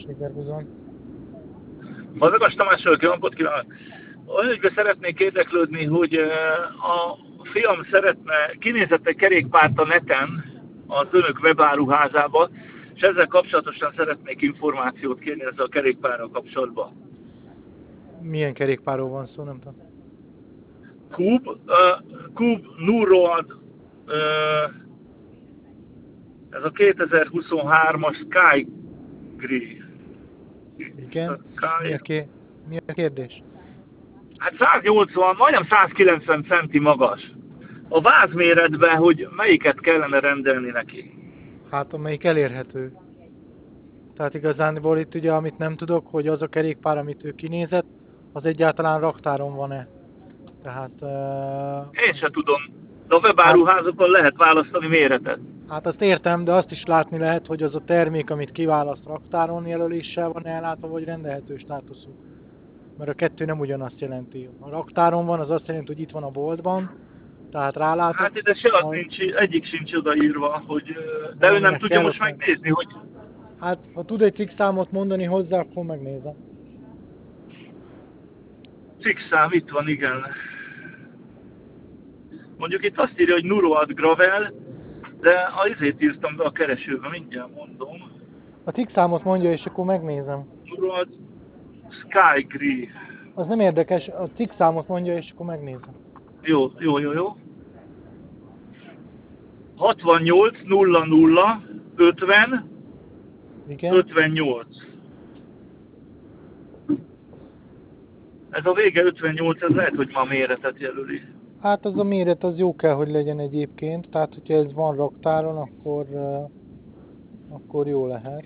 Sikerhúzon. Bazagas Tamásról, jó napot kívánok! Olyan ügyben szeretnék érdeklődni, hogy a fiam szeretne, kinézett egy kerékpárt a neten az önök webáruházába, és ezzel kapcsolatosan szeretnék információt kérni ezzel a kerékpárral kapcsolatban. Milyen kerékpárról van szó, nem tudom. Cube Nuroad, ez a 2023-as Sky Grey. Igen? Mi a kérdés? Hát 180, majdnem 190 centi magas. A vázméretben, hogy melyiket kellene rendelni neki? Hát amelyik elérhető. Tehát igazándiból itt ugye, amit nem tudok, hogy az a kerékpár, amit ő kinézett, az egyáltalán raktáron van-e. Tehát... Én se tudom. De a webáruházakon lehet választani méretet. Hát azt értem, de azt is látni lehet, hogy az a termék, amit kiválaszt raktáron jelöléssel van ellátva, vagy rendelhető státuszú. Mert a kettő nem ugyanazt jelenti. A raktáron van, az azt jelenti, hogy itt van a boltban, tehát rálátok. Hát ide se az nincs, egyik sincs odaírva, hogy... De ő nem tudja most megnézni, hogy... Hát, ha tud egy cikkszámot mondani hozzá, akkor megnézem. Cikkszám itt van, igen. Mondjuk itt azt írja, hogy Nuroad Gravel, de azért írtam be a keresőbe, mindjárt mondom. A cikkszámot mondja, és akkor megnézem. Nuroad Sky Grey. Az nem érdekes, a cikkszámot mondja, és akkor megnézem. Jó. 68 00 50 igen? 58. Ez a vége 58, ez lehet, hogy ma méretet jelöli. Hát az a méret az jó kell, hogy legyen egyébként, tehát hogyha ez van raktáron, akkor jó lehet.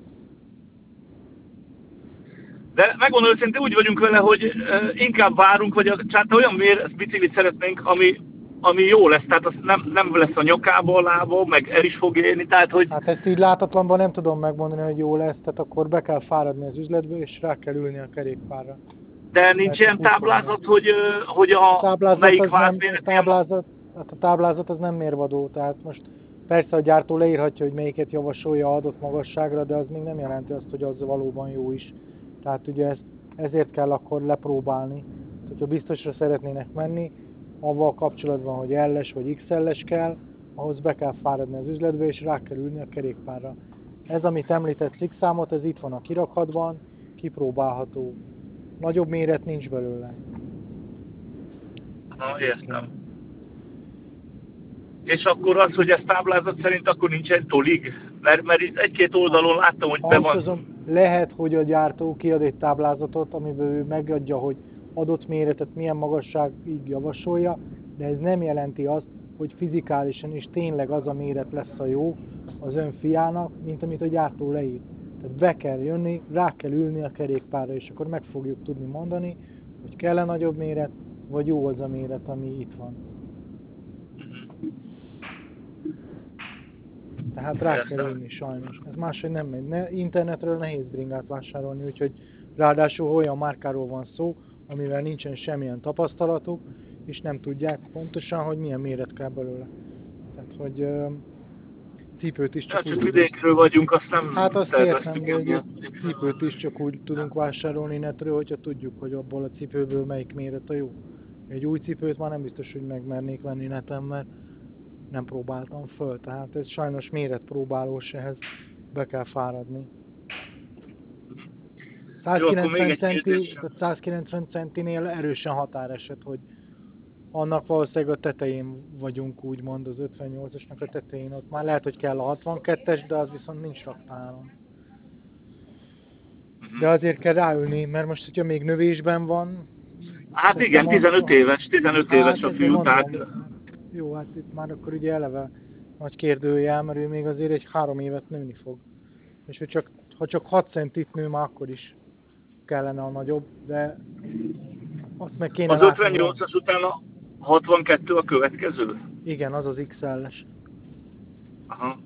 De megmondom őszintén, úgy vagyunk vele, hogy inkább várunk, vagy tehát olyan biciklit szeretnénk, ami jó lesz, tehát az nem lesz a nyakába, a lába, meg el is fog érni, tehát hogy... Hát ezt így látatlanban nem tudom megmondani, hogy jó lesz, tehát akkor be kell fáradni az üzletbe, és rá kell ülni a kerékpárra. De nincs ilyen táblázat, hogy a melyik vázméret... A táblázat az nem mérvadó, tehát most persze a gyártó leírhatja, hogy melyiket javasolja adott magasságra, de az még nem jelenti azt, hogy az valóban jó is. Tehát ugye ezért kell akkor lepróbálni. Hogyha biztosra szeretnének menni, avval kapcsolatban, hogy L-es vagy XL-es kell, ahhoz be kell fáradni az üzletbe, és rá kell ülni a kerékpárra. Ez, amit említett cikkszámot, ez itt van a kirakatban, kipróbálható. Nagyobb méret nincs belőle. Na, értem. És akkor az, hogy ez táblázat szerint akkor nincsen tolig? Mert itt egy-két oldalon láttam, hogy be van... Lehet, hogy a gyártó kiad egy táblázatot, amiben ő megadja, hogy adott méretet milyen magasságig javasolja, de ez nem jelenti azt, hogy fizikálisan is tényleg az a méret lesz a jó az ön fiának, mint amit a gyártó leír. Tehát be kell jönni, rá kell ülni a kerékpárra, és akkor meg fogjuk tudni mondani, hogy kell-e nagyobb méret, vagy jó az a méret, ami itt van. Tehát rá kell ülni sajnos. Ez máshogy nem megy. Internetről nehéz bringát vásárolni, úgyhogy ráadásul olyan márkáról van szó, amivel nincsen semmilyen tapasztalatuk, és nem tudják pontosan, hogy milyen méret kell belőle. Tehát, hogy cipőt is csak úgy vidékről vagyunk, azt nem hát azt értem, hogy cipőt is csak úgy tudunk vásárolni netről, hogyha tudjuk, hogy abból a cipőből melyik méret a jó. Egy új cipőt már nem biztos, hogy megmernék venni neten, mert nem próbáltam föl. Tehát ez sajnos méretpróbálós, ehhez be kell fáradni. 190 centinél erősen határeset, hogy annak valószínűleg a tetején vagyunk, úgymond az 58-asnak a tetején. Ott már lehet, hogy kell a 62-es, de az viszont nincs raktáron. De azért kell ráülni, mert most, hogyha még növésben van... Hát igen, 15 éves a fiú, tehát... Jó, hát itt már akkor ugye eleve nagy kérdőjel, mert ő még azért egy 3 évet nőni fog. És ha csak 6 centit nő, már akkor is kellene a nagyobb, de azt meg kéne az látni. Az 58-as után a 62 a következő? Igen, az az XL-es. Aha.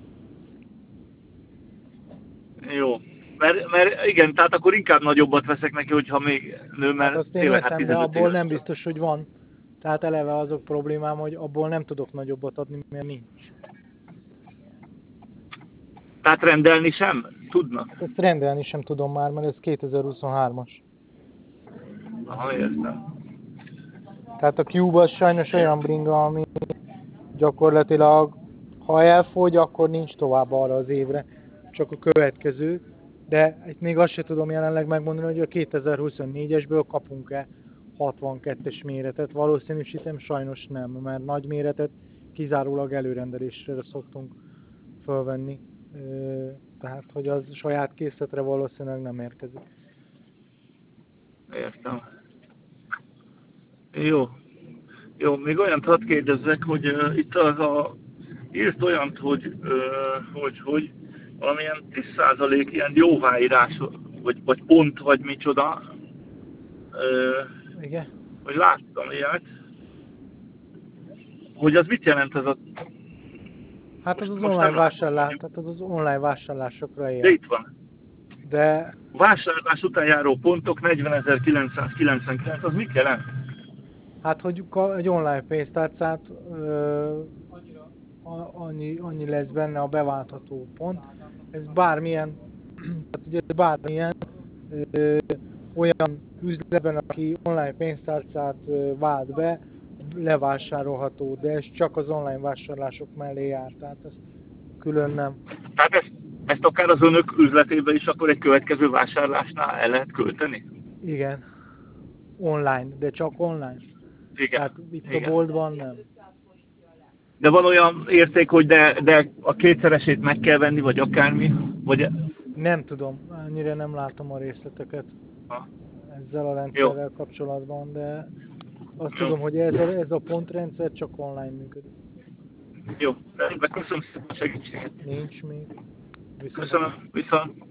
Jó. Mert igen, tehát akkor inkább nagyobbat veszek neki, hogyha még nő, mert hát tényleg hát 15 de abból nem biztos, hogy van. Tehát eleve azok problémám, hogy abból nem tudok nagyobbat adni, mert nincs. Tehát rendelni sem tudnak? Ezt rendelni sem tudom már, mert ez 2023-as. Aha, értem. Tehát a Cube az sajnos olyan bringa, ami gyakorlatilag, ha elfogy, akkor nincs tovább arra az évre, csak a következő. De itt még azt sem tudom jelenleg megmondani, hogy a 2024-esből kapunk-e 62-es méretet. Valószínűsítem, sajnos nem, mert nagy méretet kizárólag előrendelésre szoktunk fölvenni. Tehát, hogy az saját készletre valószínűleg nem érkezik. Értem. Jó. Jó, még olyant hadd kérdezzek, hogy itt írt olyant, hogy valamilyen 10% ilyen jóváírás, vagy pont, vagy micsoda. Igen? Hogy láttam ilyet. Hogy az mit jelent ez a... Hát az online vásárlás, tehát az online vásárlásokra ér. De itt van. De... Vásárlás után járó pontok 40.999, az mit jelent? Hát, hogy egy online pénztárcát annyi lesz benne a beváltható pont. Ez bármilyen, tehát ugye bármilyen olyan üzletben, aki online pénztárcát vált be, levásárolható, de ez csak az online vásárlások mellé jár, tehát ez külön nem. Tehát ezt akár az önök üzletében is akkor egy következő vásárlásnál el lehet költeni? Igen. Online, de csak online. Igen. Tehát itt Igen. a boltban nem. De van olyan érték, hogy de a kétszeresét meg kell venni, vagy akármi? Vagy... Nem tudom, annyira nem látom a részleteket ezzel a rendszerrel kapcsolatban, de azt tudom, hogy ez a pontrendszer csak online működik. Jó, rendben, köszönöm szépen a segítséget. Nincs még. Köszönöm, viszont.